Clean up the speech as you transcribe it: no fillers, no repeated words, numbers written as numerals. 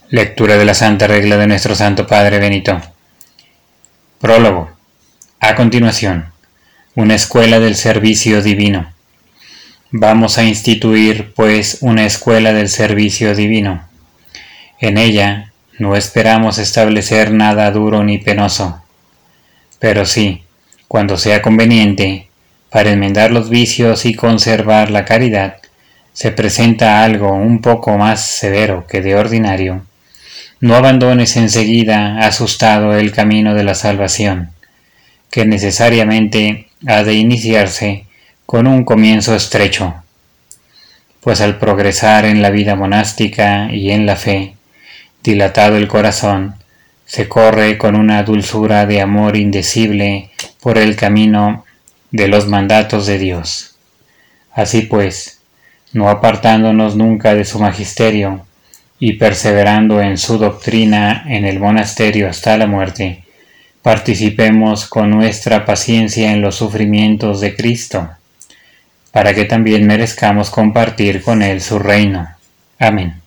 Lectura de la Santa Regla de nuestro Santo Padre Benito. Prólogo. A continuación, una escuela del servicio divino. Vamos a instituir, pues, una escuela del servicio divino. En ella no esperamos establecer nada duro ni penoso, pero sí, cuando sea conveniente, para enmendar los vicios y conservar la caridad, se presenta algo un poco más severo que de ordinario. No abandones enseguida asustado el camino de la salvación, que necesariamente ha de iniciarse con un comienzo estrecho, pues al progresar en la vida monástica y en la fe, dilatado el corazón, se corre con una dulzura de amor indecible por el camino de los mandatos de Dios. Así pues, no apartándonos nunca de su magisterio y perseverando en su doctrina en el monasterio hasta la muerte, participemos con nuestra paciencia en los sufrimientos de Cristo, para que también merezcamos compartir con Él su reino. Amén.